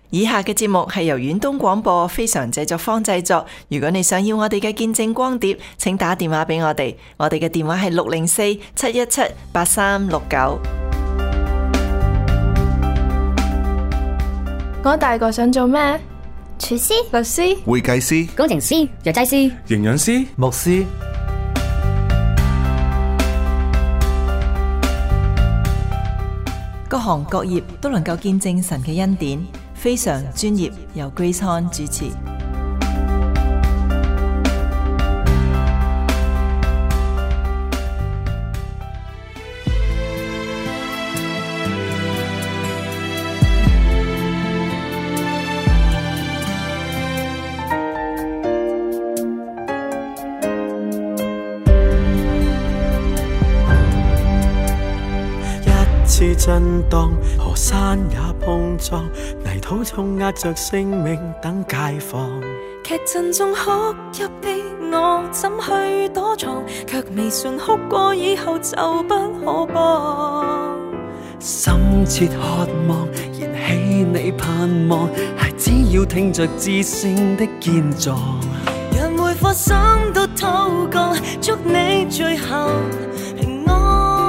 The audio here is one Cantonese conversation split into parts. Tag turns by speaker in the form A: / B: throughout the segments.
A: 以下嘅節目係由遠東廣播非常製作坊製作。如果你想要我哋嘅見證光碟，請打電話俾我哋。我哋嘅電話係604-717-8369。
B: 我大個想做咩？
C: 廚師、
B: 律師、
D: 會計師、
C: 工程師、藥劑師、
E: 營養師、
F: 牧師。
A: 各行各業都能夠見證神嘅恩典，非常專業，由 Grace Han 主持。
G: 次震盪，河山也碰撞，泥土中壓着性命等解放。
H: 劇陣中哭泣的我，怎去躲藏？卻未信哭過以後就不可幫。
G: 深切渴望，燃起你盼望，孩子要聽着至聖的堅壯。
H: 讓每顆心都禱告，祝你最後平安。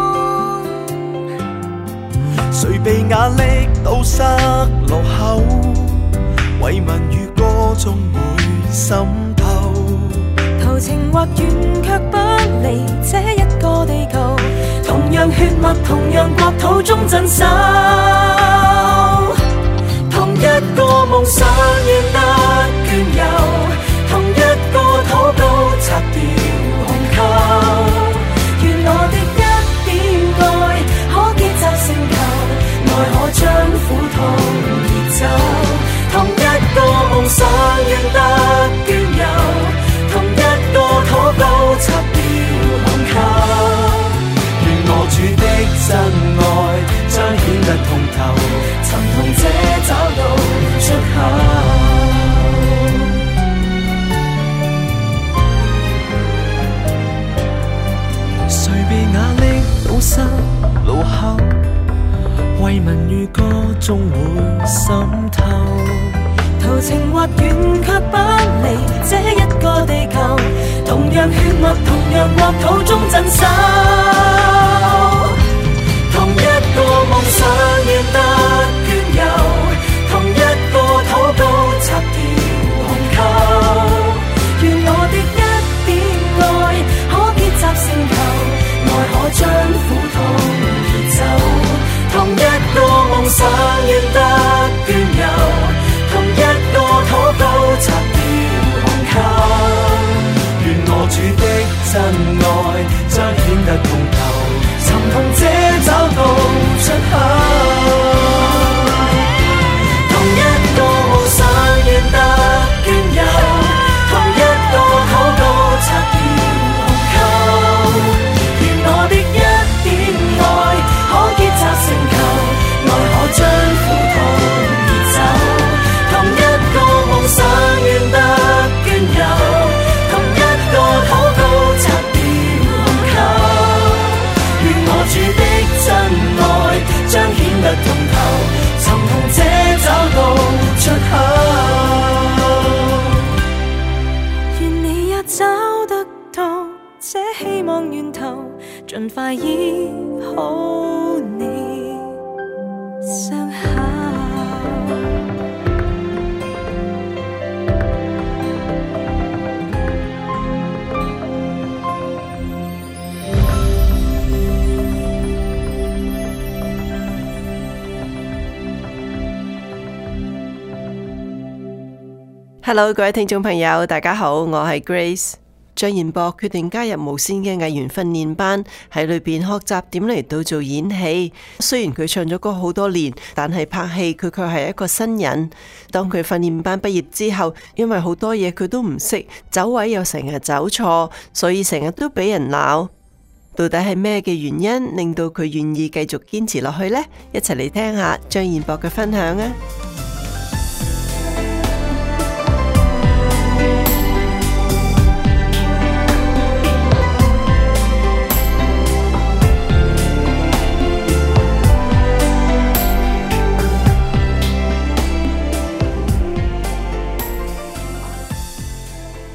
G: 誰被壓力堵塞路口，為民與歌頌會滲透。
H: 途程或遠卻不離這一個地球，同樣血脈，同樣國土中鎮守。同一個夢想願得眷佑，同一個禱告拆掉鴻溝。願我的一點愛可結集成球，愛可將苦痛移走。同一個夢想願得眷佑，同一個禱告拆掉鴻溝。願我主的真愛彰顯得通透，尋同者找到出口。誰被壓力堵塞路口，為民與歌終會滲透。途程或遠卻不離這一個地球，同樣血脈，同樣國土中鎮守。同一個夢想願得眷佑，同一個禱告拆掉鴻溝。願我的一點愛可結集成球，愛可將苦痛移走。同一個夢想願得眷佑，同一個禱告拆掉鴻溝。願我主的真愛彰顯得通透，尋同者找到出口。同一個夢想願得眷佑，同一個禱告拆掉鴻溝。願我的一點愛可結集成球，愛可將苦痛移走。同一個夢想願得眷佑，同一個禱告拆掉鴻溝。願我主的真愛彰顯得通透，尋同者找到出口。願你也找得到這希望源頭，盡快醫好你傷口。
A: Hello， 各位聽眾朋友，大家好，我係 Grace。張彥博決定加入無線嘅藝員訓練班，喺裏邊學習點嚟到做演戲。雖然佢唱咗歌好多年，但係拍戲佢卻係一個新人。當佢訓練班畢業之後，因為好多嘢佢都唔識，走位又成日走錯，所以成日都俾人鬧。到底係咩嘅原因令到佢願意繼續堅持落去呢？一齊嚟聽下張彥博嘅分享啊！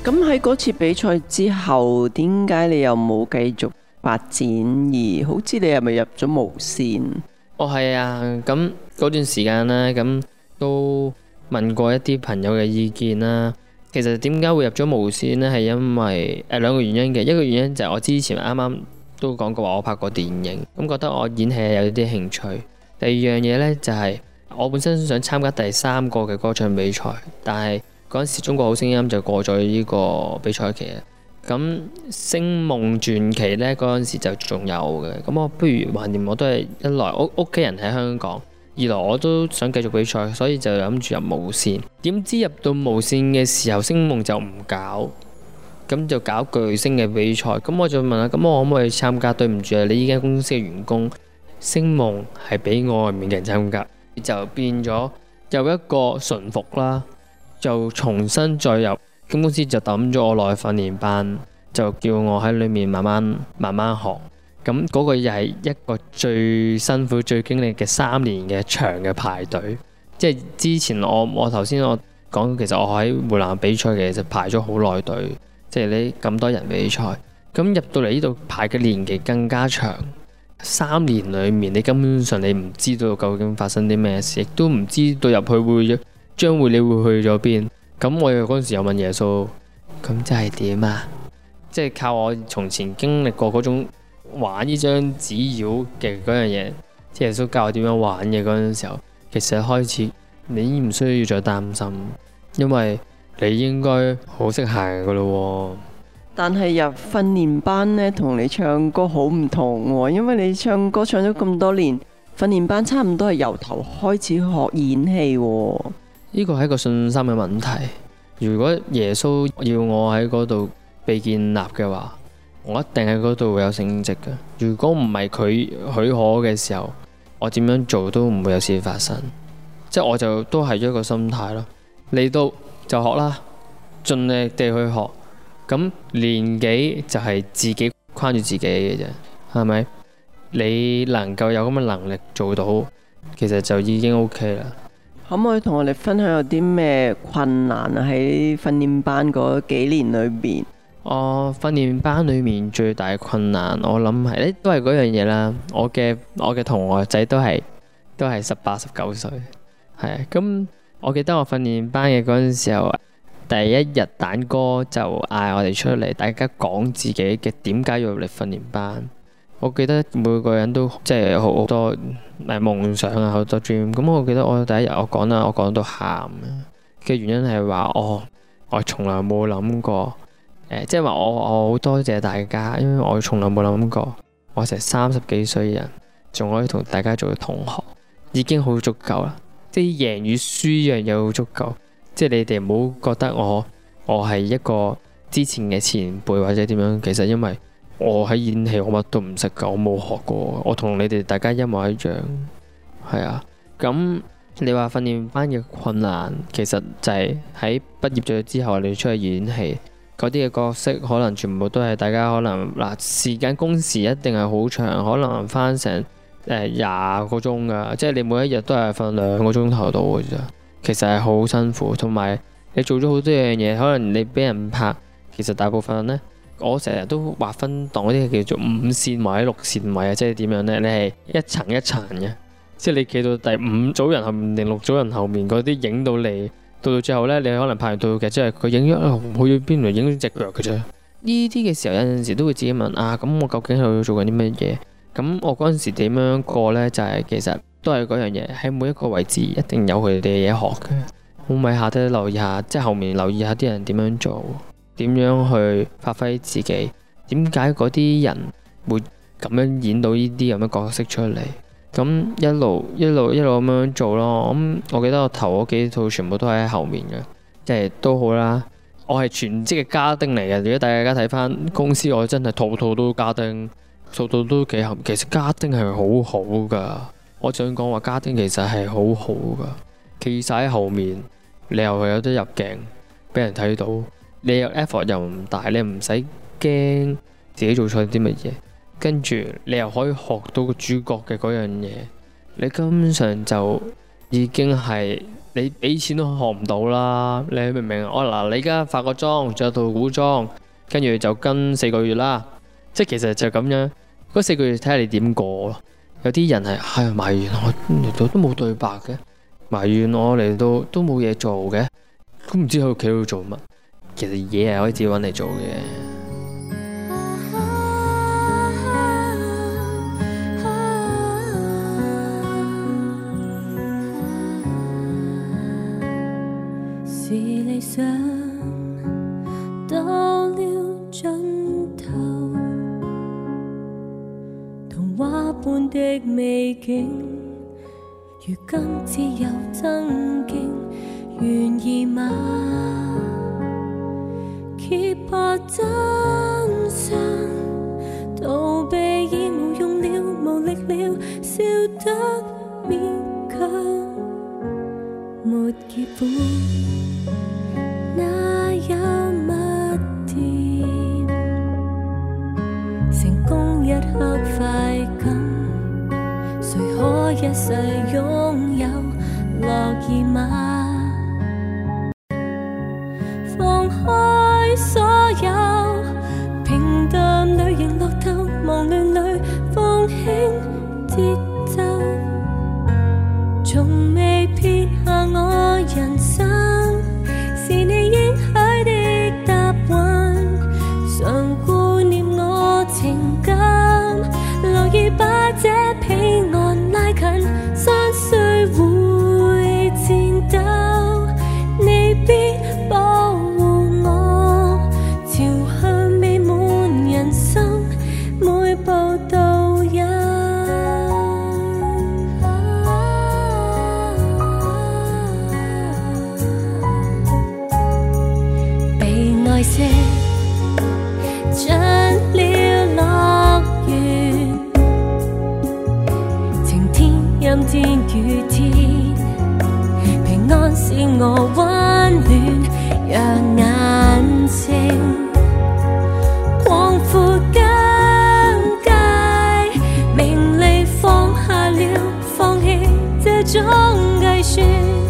A: 咁喺嗰次比賽之後，點解你又冇繼續發展？而好似你係咪入咗無線？
B: 哦，係啊，咁嗰段時間呢，咁都問過一啲朋友嘅意見啦。其實點解會入咗無線呢？係因為兩個原因嘅。一個原因就係我之前啱啱都講過話，我拍過電影，咁覺得我演戲係有啲興趣。第二樣嘢呢，就係我本身想參加第3個嘅歌唱比賽，但係嗰陣時中國好聲音就過咗呢個比賽期。咁星夢傳奇呢，嗰陣時就仲有嘅。咁我不如橫掂我都係一來屋企人喺香港，二來我都想繼續比賽，所以就諗住入無線。點知入到無線嘅時候，星夢就唔搞，咁就搞巨星嘅比賽。咁我就問啦，咁我可唔可以參加？對唔住啊，你呢間公司嘅員工，星夢係俾外面嘅人參加，就變咗有一個順服啦，就重新再入。咁公司就抌咗我落去訓練班，就叫我喺裏面慢慢學。咁嗰個又係一個最辛苦、最經歷嘅3年嘅長嘅排隊。即係之前我頭先我講，其實我喺湖南比賽嘅，其實排咗好耐隊。即係你咁多人比賽，咁入到嚟呢度排嘅年期更加長。3年裏面，你根本上你唔知道究竟發生啲咩事，亦都唔知道入去將會你會去咗邊。咁我嗰陣時又問耶穌，咁即係點啊？即係靠我從前經歷過嗰種玩呢張紙鷂嘅嗰樣嘢，即係耶穌教我點樣玩嘅嗰陣時候，其實開始你唔需要再擔心，因為你應該好識行噶咯。
A: 但係入訓練班呢，同你唱歌好唔同喎，因為你唱歌唱咗咁多年，訓練班差唔多係由頭開始學演戲喎。
B: 呢個係一個信心嘅問題。如果耶穌要我喺嗰度被建立嘅話，我一定喺嗰度會有成績嘅。如果唔係佢許可嘅時候，我點樣做都唔會有事發生。即係我就都係一個心態咯。嚟到就學啦，盡力地去學。咁年紀就係自己框住自己嘅啫，係咪？你能夠有咁嘅能力做到，其實就已經 OK 啦。
A: 可唔可以同我哋分享有啲咩困難啊？喺訓練班嗰幾年裏邊，
B: 訓練班裏面最大嘅困難，我諗係都係嗰樣嘢啦。我嘅同學仔都係18、19歲，係啊。咁我記得我訓練班嘅嗰陣時候，第一日蛋哥就嗌我哋出嚟，大家講自己嘅點解要入嚟訓練班。我記得每個人都即係好多夢想啊，好多 dream。咁我記得我第一日我講到喊嘅原因係話我從來冇諗過即係話我好多謝大家，因為我從來冇諗過我成30幾歲嘅人仲可以同大家做同學，已經好足夠啦。即係贏與輸一樣嘢好足夠。即係你哋唔好覺得我係一個之前嘅前輩或者點樣，其實因為我喺演戲我乜都唔識噶，我冇學過，我同你哋大家一模一樣，係啊。咁你話訓練班嘅困難，其實就係喺畢業咗之後你出去演戲嗰啲嘅角色，可能全部都係大家可能時間工時一定係好長，可能翻成20個鐘噶，即係你每一日都係瞓2個鐘頭度嘅啫。其實係好辛苦，同埋你做咗好多樣嘢，可能你俾人拍，其實大部分呢，我成日都劃分檔嗰啲叫做5線位、6線位啊，即係點樣呢？你係一層一層嘅，即係你企到第5組人後面定6組人後面嗰啲影到你，到最後呢，你可能拍完套劇，即係佢影咗去邊度影咗隻腳嘅啫。呢啲嘅時候有陣時都會自己問啊，咁我究竟喺度做緊啲乜嘢？咁我嗰陣時點樣過呢？就係其實都係嗰樣嘢，喺每一個位置一定有佢哋嘅嘢學嘅。可唔可以下低留意下，即係後面留意下啲人點樣做，點樣去發揮自己？點解嗰啲人會咁樣演到呢啲咁嘅角色出嚟？咁一路咁樣做咯。咁我記得我頭嗰幾套全部都係喺後面嘅，即係都好啦。我係全職嘅家丁嚟嘅。如果大家睇翻公司，我真係套套都家丁，套套都幾後。其實家丁係好好噶。我想講話家丁其實係好好噶，企晒喺後面，你又有得入鏡俾人睇到，你有 effort 又唔大，你唔使驚自己做錯啲乜嘢，跟住你又可以學到個主角嘅嗰樣嘢，你根本上就已經係你俾錢都學唔到啦，你明唔明啊？嗱，你而家化個妝，着套古裝，跟住就跟4個月啦，即係其實就咁樣，嗰4個月睇下你點過咯。有啲人係埋怨我嚟到都冇對白嘅，埋怨我嚟到都冇嘢做嘅，都唔知喺屋企度做乜。其實嘢係可以自己揾嚟做嘅。
D: 是理想到了盡頭，童話般的美景，如今只有爭競，願意嗎？揭破真相，逃避已無用了，無力了，笑得勉強，沒結果。那有乜甜？成功一刻快感，誰可一世擁有？樂意嗎？放開所有，平淡裏仍落透，忙亂裏放輕節奏，從未撇下我人生。是你應許的答案，常顧念我情感，樂意把這彼岸拉近，山雖會戰鬥，你必保護我，朝向美滿人生，每步都有。些進了樂園，晴天、陰天、雨天，平安使我溫暖，讓眼睛廣闊疆界，名利放下了，放棄這種計算，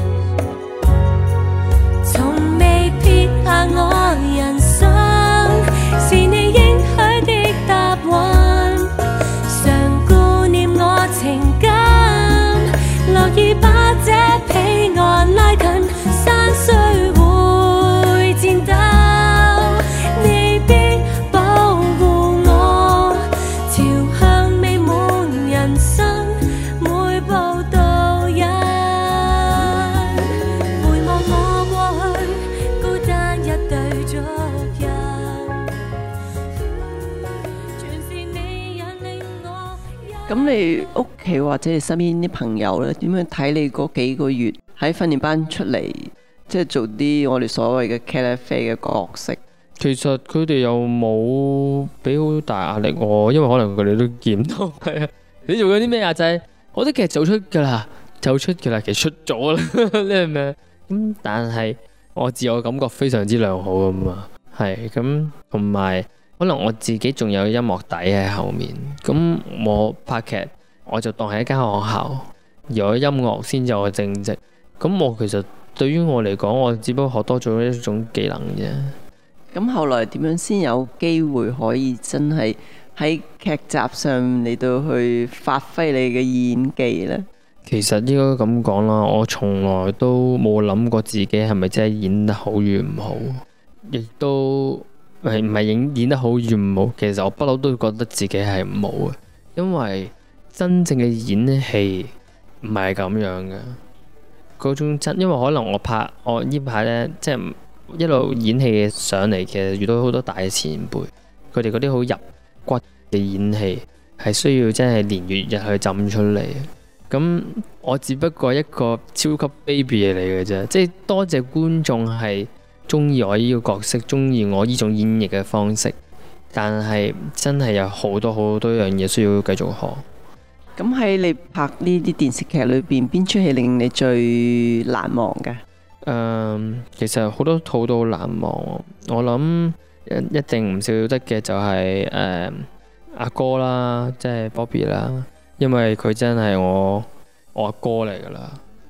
D: 從未撇下我。是你應許的答案，常顧念我情感，樂意把這彼岸拉近，山雖會戰鬥，你必保護我，朝向美滿人生，每步都有。回望我過去，孤單一對足印。
A: 咁你屋企或者你身邊啲朋友呢，點樣睇你嗰幾個月喺訓練班出嚟，即係做啲我哋所謂嘅茄喱啡嘅角色？
B: 其實佢哋又冇俾好大壓力我，因為可能佢哋都見唔到。係啊，你做緊啲咩啊仔？我啲劇做出㗎啦，其實出咗啦，你明唔明？咁但係我自我感覺非常之良好㗎嘛，係咁同埋。可能我自己仲有音樂底喺後面，咁我拍劇我就當係一間學校，而我音樂先至我正職。咁我其實對於我嚟講，我只不過學多咗一種技能啫。
A: 咁後來點樣先有機會可以真係喺劇集上嚟到去發揮你嘅演技呢？
B: 其實應該咁講啦，我從來都冇諗過自己係咪真係演得好與唔好，亦都。唔係演得好與唔好，其實我不嬲都覺得自己係唔好嘅，因為真正嘅演戲唔係咁樣嘅嗰種真，因為可能我呢排呢，即係一路演戲嘅上嚟，其實遇到好多大前輩，佢哋嗰啲好入骨嘅演戲係需要真係年月日去浸出嚟。咁我只不過一個超級 baby 嚟嘅啫，即係多謝觀眾係中意我呢個角色，中意我呢種演繹嘅方式，但係真係有好多樣嘢需要繼續學。
A: 咁喺你拍呢啲電視劇裏邊，邊出戲令你最難忘嘅？
B: 其實好多套都好難忘。我諗一定唔少得嘅就係阿哥啦，即係 Bobby 啦，因為佢真係我阿哥嚟噶啦。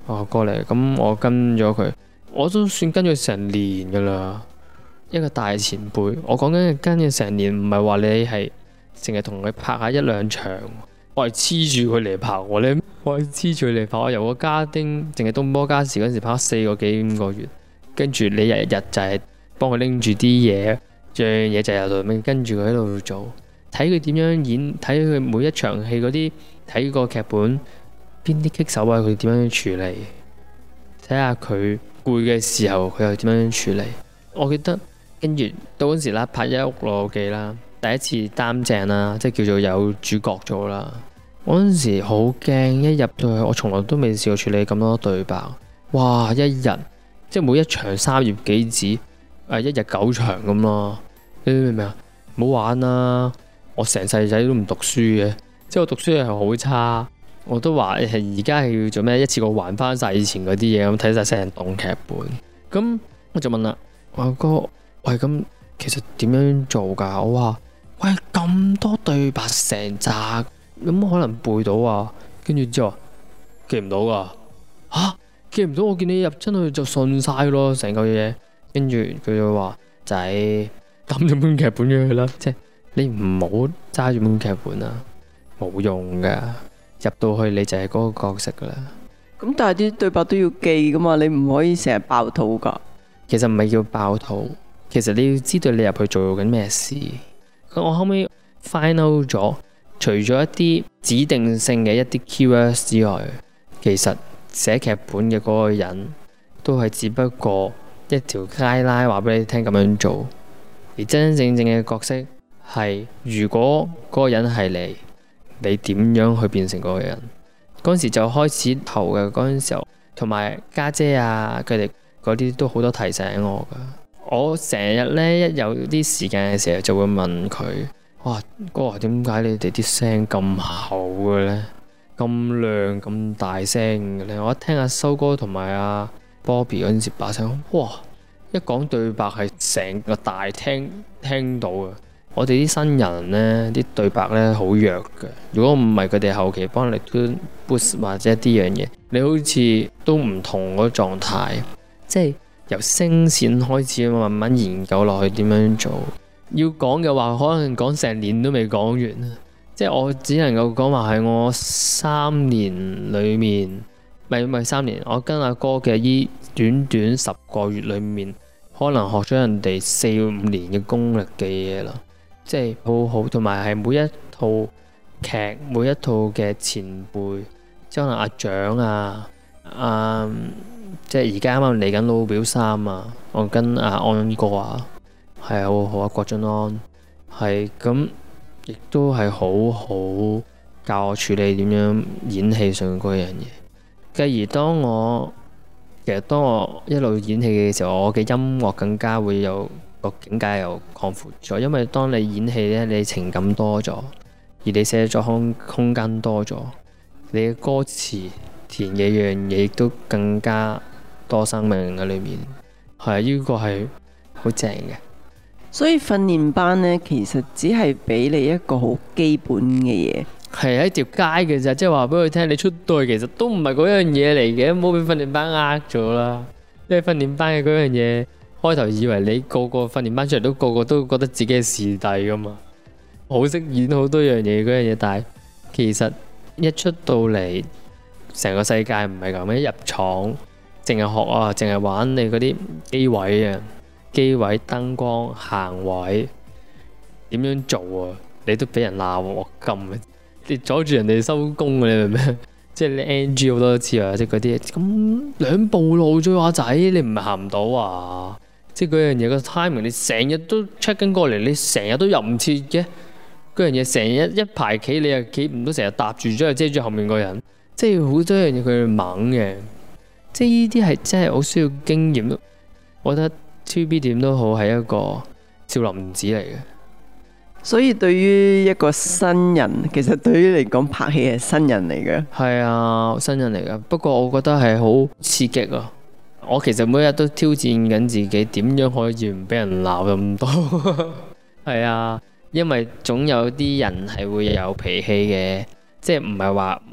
B: 過嚟，咁我跟咗佢，我都算跟咗成年噶啦。一個大前輩，我講緊跟咗成年，唔係話你係淨係同佢拍下一兩場，我係黐住佢嚟拍我咧，我係黐住佢嚟拍。我由個家丁淨係東波加時嗰陣時拍咗4個幾5個月，跟住你日日就係幫佢拎住啲嘢，樣嘢就由度跟住佢喺度做，睇佢點樣演，睇佢每一場戲嗰啲，睇個劇本邊啲棘手啊，佢點樣處理，睇下佢攰嘅時候佢又點樣處理。我記得跟住到嗰時啦，拍《一屋老友記》啦，第一次擔正啦，即係叫做有主角做啦。我嗰陣時好驚，一入到去我從來都未試過處理咁多對白。哇！一日即係每一場3頁幾紙，一日9場咁咯。你明唔明啊？唔好玩啦！我成世仔都唔讀書嘅，即係我讀書係好差。我都話而家係要做咩？一次過還翻晒以前嗰啲嘢，咁睇晒成棟劇本。咁我就問啦，我哥，喂，咁其實點樣做㗎？我話，喂，咁多對白成扎，有冇可能背到啊？跟住之後記唔到㗎。嚇，記唔到？我見你入真去就順晒咯，成嚿嘢。跟住佢就話：仔，抌咗本劇本咗佢啦，即係你唔好揸住本劇本啊，冇用㗎。入到去你就係嗰個角色㗎啦。
A: 咁但係啲對白都要記噶嘛，你唔可以成日爆肚噶。
B: 其實唔係叫爆肚，其實你要知道你入去做緊咩事。我後尾 find out 咗，除咗一啲指定性嘅一啲 keywords 之外，其實寫劇本嘅嗰個人都係只不過一條街拉話俾你聽咁樣做，而真真正正嘅角色係如果嗰個人係你點樣去變成嗰個人？嗰陣時就開始投嘅，嗰陣時候同埋家姐啊，佢哋嗰啲都好多提醒我噶。我成日呢，一有啲時間嘅時候就會問佢：哇，哥，點解你哋啲聲咁厚嘅呢？咁亮咁大聲嘅呢？我一聽阿修哥同埋阿 Bobby 嗰陣時把聲，哇！一講對白係成個大廳聽到嘅。我哋啲新人呢啲對白呢好弱嘅。如果唔係佢哋後期幫你 boost 或者啲樣嘢，你好似都唔同嗰個狀態。即係由聲線開始慢慢研究落去點樣做。要講嘅話，可能講成年都未講完。即係我只能夠講話係我3年裏面，唔係3年，我跟阿哥嘅依短短10個月裏面，可能學咗人哋4-5年嘅功力嘅嘢啦。即係好好，同埋係每一套劇、每一套嘅前輩，即係可能阿蔣啊、即係而家啱啱嚟緊老表3啊，我跟阿安哥啊，係好好啊，郭晉安係咁，亦都係好好教我處理點樣演戲上嗰樣嘢。繼而當我一路演戲嘅時候，我嘅音樂更加會有個境界又擴闊咗，因為當你演戲咧，你情感多咗，而你寫作空間多咗，你嘅歌詞填嘅樣嘢亦都更加多生命喺裏面。係呢個係好正嘅。
A: 所以訓練班呢，其實只係俾你一個好基本嘅嘢，
B: 係喺條街嘅咋，即係話俾佢聽，你出到去其實都唔係嗰樣嘢嚟嘅，唔好俾訓練班呃咗啦。因為訓練班嘅嗰樣嘢，開頭以為你個個訓練班出嚟都個個都覺得自己係視帝噶嘛，好識演好多樣嘢嗰樣嘢，但係其實一出到嚟，成個世界唔係咁，一入廠淨係學啊，淨係玩你嗰啲機位啊、機位燈光行位點樣做啊，你都俾人鬧我咁嘅，你阻住人哋收工嘅，你明唔明？即係你 NG 好多次啊，即係嗰啲咁2步路啫話仔，你唔係行唔到啊！即係嗰樣嘢個 timing，你成日都 check 緊過嚟，你成日都入唔切嘅嗰樣嘢，成日一排企你又企唔到，成日搭住咗又遮住後面個人，即係好多樣嘢佢猛嘅，即係呢啲係真係好需要經驗。我覺得 TVB 點都好係一個少林寺嚟嘅。
A: 所以對於一個新人，其實對於嚟講拍戲係新人嚟嘅。
B: 係啊，新人嚟㗎。不過我覺得係好刺激啊！我其實每日都挑戰緊自己，點樣可以唔俾人鬧咁多？係啊，因為總有啲人係會有脾氣嘅，即係唔係話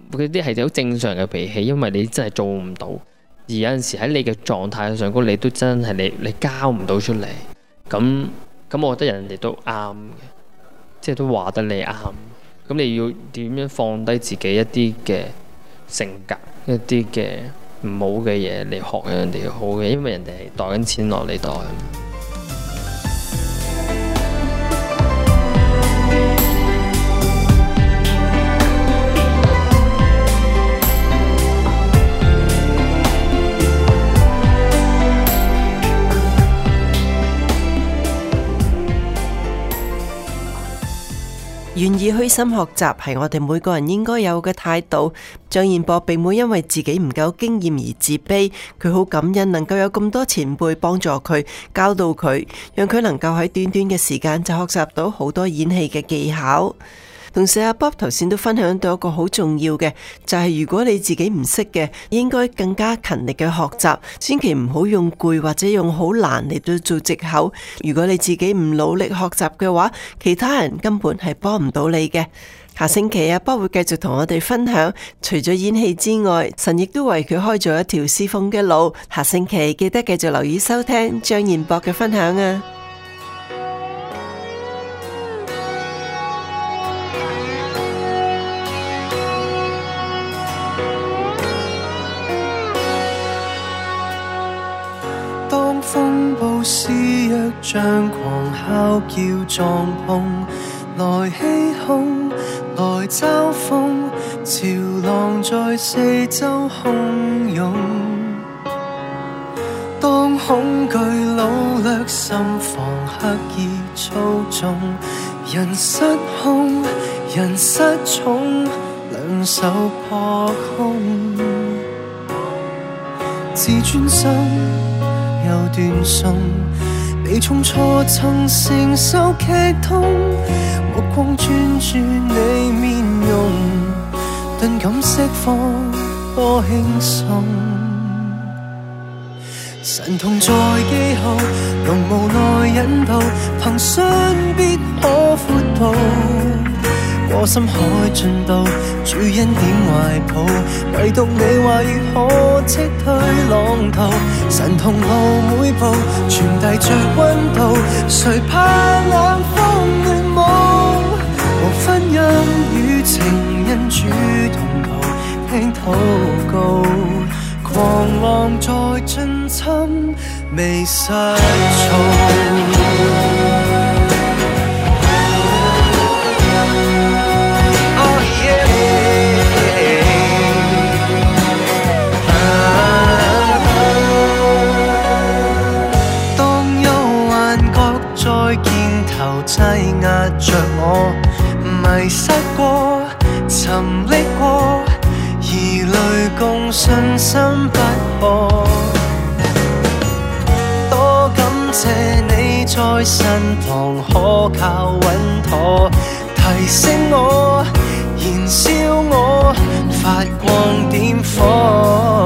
B: 嗰啲係好正常嘅脾氣，因為你真係做唔到，而有陣時喺你嘅狀態上高，你都真係你交唔到出嚟，咁我覺得人哋都啱嘅，即係都話得你啱。咁你要點樣放低自己一啲嘅性格，一啲嘅唔好嘅嘢嚟學人哋好嘅，因為人哋係袋緊錢落你袋。
A: 願意虛心學習係我哋每個人應該有嘅態度。張彥博並冇因為自己唔夠經驗而自卑，佢好感恩能夠有咁多前輩幫助佢，教導佢，讓佢能夠喺短短嘅時間就學習到好多演戲嘅技巧。同時阿 Bob 頭先都分享到一個好重要嘅，就係如果你自己唔識嘅，應該更加勤力嘅學習，千祈唔好用攰或者用好難嚟到做藉口。如果你自己唔努力學習嘅話，其他人根本係幫唔到你嘅。下星期阿 Bob 會繼續同我哋分享，除咗演戲之外，神亦都為佢開咗一條侍奉嘅路。下星期記得繼續留意收聽張彥博嘅分享啊！
H: 風暴肆虐像狂哮叫撞碰，來欺哄，來嘲諷，潮浪在四周洶湧。當恐懼擄掠心房，刻意操縱，人失控，人失寵，兩手撲空，自尊心又斷送，被重挫曾承受劇痛，目光專注你面容，頓感釋放多輕鬆。神同在記號，濃無奈引導，憑信必可闊步，過深海盡度，主恩典懷抱，唯獨你話語可斥退浪濤。神同路每步，傳遞着溫度，誰怕冷風亂舞？無婚姻與情人主同途，聽禱告，狂浪在進侵，未失措。擠壓着我，迷失過，沉溺過，疑慮共信心不破。多感謝你在身旁可靠穩妥，提醒我，燃燒我，發光點火。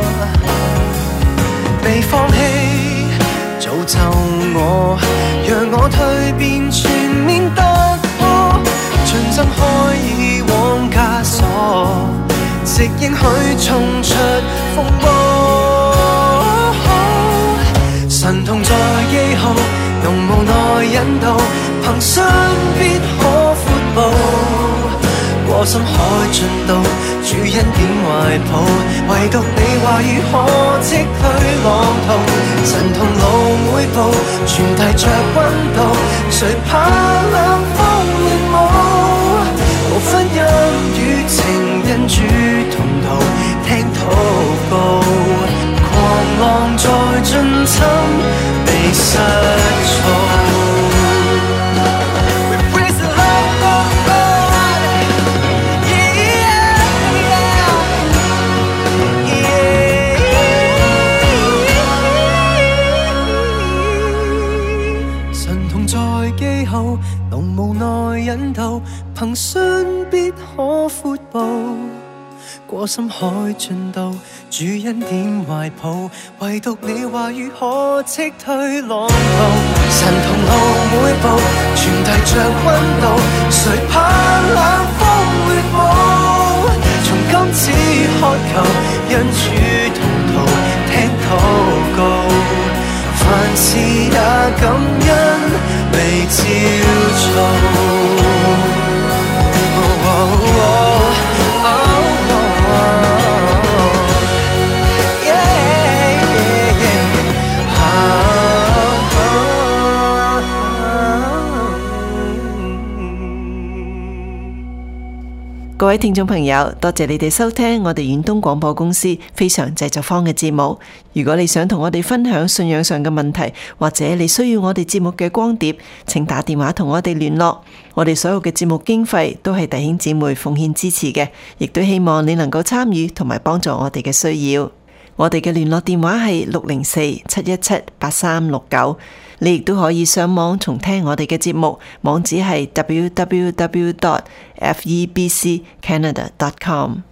H: 被放棄造就我，讓我蛻變全面突破，盡掙開以往枷鎖，直應許衝出風波。神同在記號，濃無奈引導，憑信必可闊步，過深海盡度，主恩典懷抱，唯獨你話語可斥退浪濤。神同路每步，傳遞着溫度，誰怕冷風亂舞？無婚姻與情人主同途，聽禱告，狂浪在進侵，未失措。濃無奈引導，憑信必可闊步，過深海盡度，主恩典懷抱，唯獨你話語可斥退浪濤。神同路每步，傳遞着溫度，誰怕冷風亂舞？從今只渴求因主同途聽禱告，凡事也感恩未照做。
A: 各位聽眾朋友，多謝你哋收聽我哋遠東廣播公司非常製作方嘅節目。如果你想同我哋分享信仰上嘅問題，或者你需要我哋節目嘅光碟，請打電話同我哋聯絡。我哋所有嘅節目經費都係弟兄姊妹奉獻支持嘅，亦都希望你能夠參與同埋幫助我哋嘅需要。我哋嘅聯絡電話係604-717-8369。你亦都可以上網重聽我哋嘅節目，網址係 www.febccanada.com。